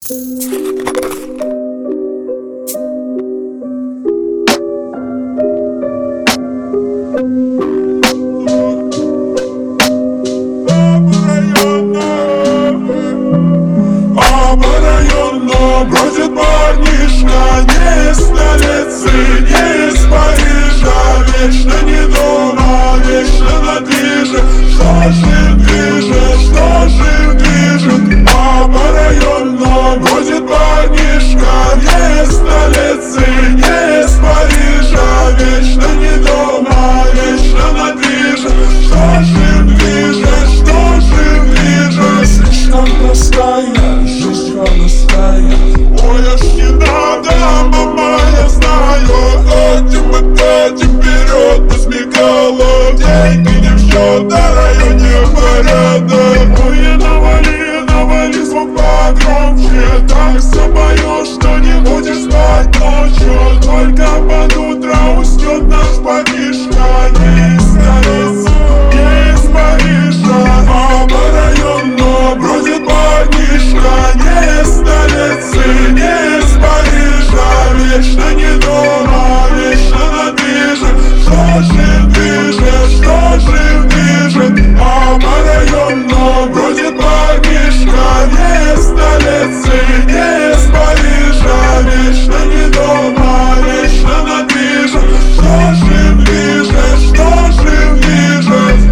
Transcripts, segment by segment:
Бродит парнишка не из столицы, не из Парижа, вечно не дома, вечно на движе. Что же им движет, что же им движет? По району бродит парнишка не из столицы, не из Парижа, вечно не дома, вечно на движе. Что же им движет, что же им движет? Слишком простая жизнь холостая. Ой, аж не надо, мама, я знаю. Этим вперед посмекала. Деньги не в счет, на районе порядок. Ой, навали звук погромче. Так запоешь, что не будешь спать ночью. Только под утро уснет наш парнишка. Не из столицы, не из Парижа, а по району бродит парнишка не из столицы, не из Парижа, вечно не дома, вечно на движе. Что же им движет, что же им движет? А по району бродит парнишка не из столицы, не из Парижа, вечно не дома, вечно на движе. Что же им движет, что же им движет?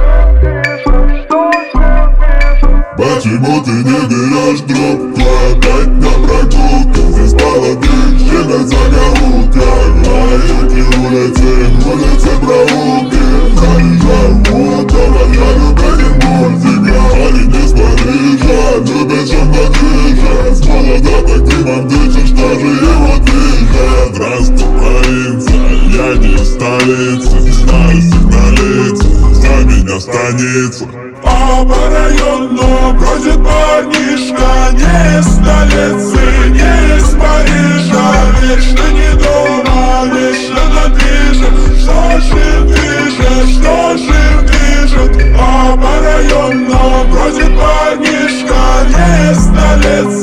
Почему ты не берешь трубку опять на прогулке? Здесь молодых щенок загорулка. Эти улицы проулки. Заезжаю дома, я люблю мультика. Парень из Парижа, любит чем-то движет. С молода так дымом дышишь, что же его движет? Здравствуй, провинция, я не из столицы. Не знаю сигналицы, за меня станица. А по району бродит парнишка не из столицы, не из Парижа, вечно не дома, вечно на движе. Что же им движет, что же им движет? А по району бродит парнишка не из столицы,